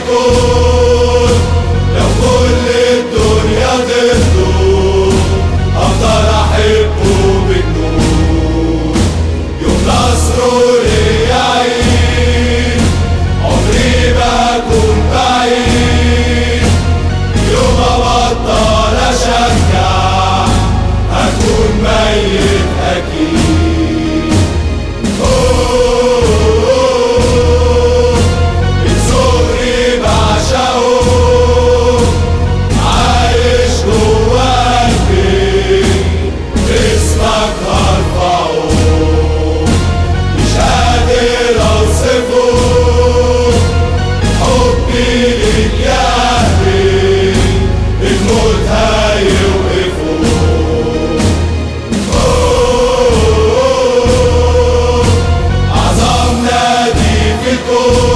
الكون، لو كل الدنيا ضده أفضل أحبه بالنور. يوم نصره ليا عيد، عمري ما أكون بعيد. يوم أبطل أشجع هكون ميت أكيد. من صغري بعشقه، عايش جوا قلبي، اسمك هرفعه، مش قادر أوصفه. حبي ليك يا قلبي الموت هيوقفه. أعظم نادي في الكون،